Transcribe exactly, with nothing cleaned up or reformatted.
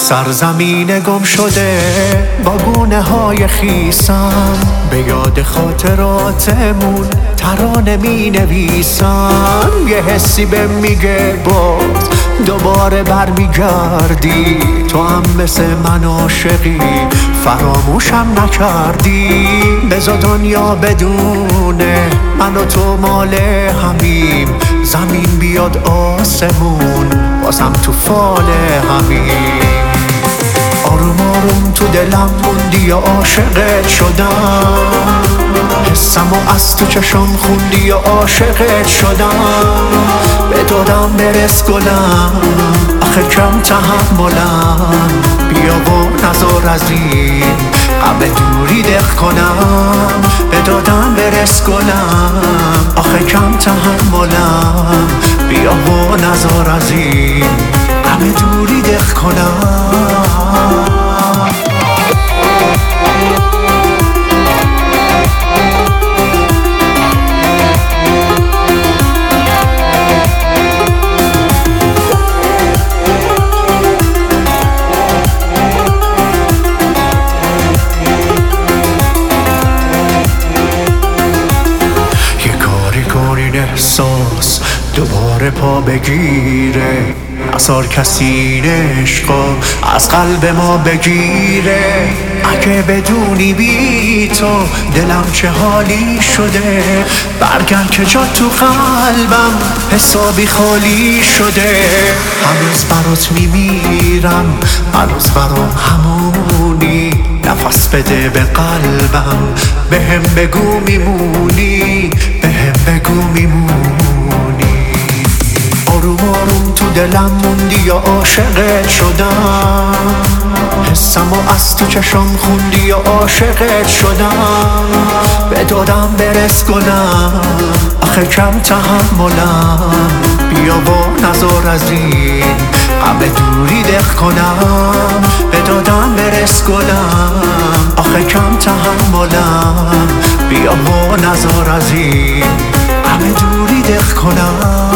سرزمین گم شده با گونه های خیسم، به یاد خاطراتمون ترانه می نویسم. یه حسی به میگه باز دوباره برمیگردی، تو هم مثل من عاشقی فراموشم نکردی. بذار دنیا بدونه من و تو مال همیم، زمین بیاد آسمون بازم تو فال همیم. آروم آروم تو دلم موندی و عاشقت شدم، حسم و از تو چشم خوندی و عاشقت شدم. به دادم برس گلم آخه کم تحملم، بیا و نزار از این غم دوری دق کنم. به دادم برس گلم آخه کم تحملم، بیا و نزار از این غم دوری دق کنم. احساس دوباره پا بگیره، نزار کسی این عشقا از قلب ما بگیره. اگه بدونی بی تو دلم چه حالی شده، برگرد که جا تو قلبم حسابی خالی شده. هنوز برات میمیرم، هنوز برام همونی، نفس بده به قلبم بهم بگو میمونی، بهم بگو میمونی. آروم آروم تو دلم موندی و عاشقت شدم، حسم و از تو چشم خوندی و عاشقت شدم. به دادم برس گلم آخه کم تحملم، بیا و نزار از این غم دوری دق کنم. به دادم برس گلم آخه کم تحملم، بیا و نزار از این غم دوری دق کنم.